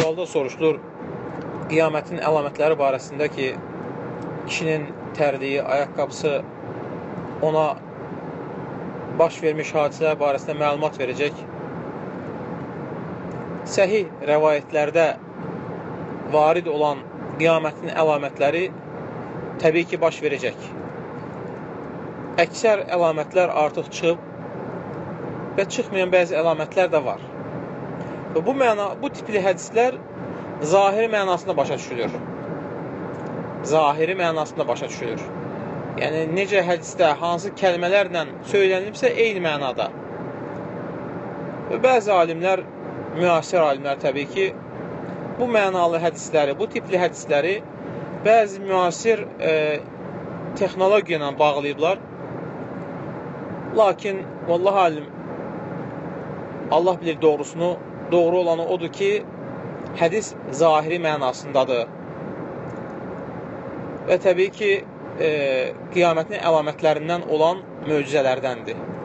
sualda soruşulur, qiyamətin əlamətləri barəsində ki, kişinin tərliyi, ayaqqabısı ona baş vermiş hadisələr barəsində məlumat verəcək. Səhih rəvayətlərdə varid olan qiyamətin əlamətləri təbii ki, baş verəcək. Əksər əlamətlər artıq çıxıb və çıxmayan bəzi əlamətlər də var. Və bu tipli hədislər zahiri mənasında başa düşülür. Zahiri mənasında başa düşülür. Yəni, necə hədisdə hansı kəlmələrlə söylənilibsə, eyni mənada. Və bəzi alimlər, müasir alimlər təbii ki, bu mənalı hədisləri, bu tipli hədisləri bəzi müasir texnologiya ilə bağlayıblar. Lakin, vallahi alim, Allah bilir doğrusunu, doğru olanı odur ki, hədis zahiri mənasındadır. Və təbii ki, qiyamətin əlamətlərindən olan möcüzələrdəndir.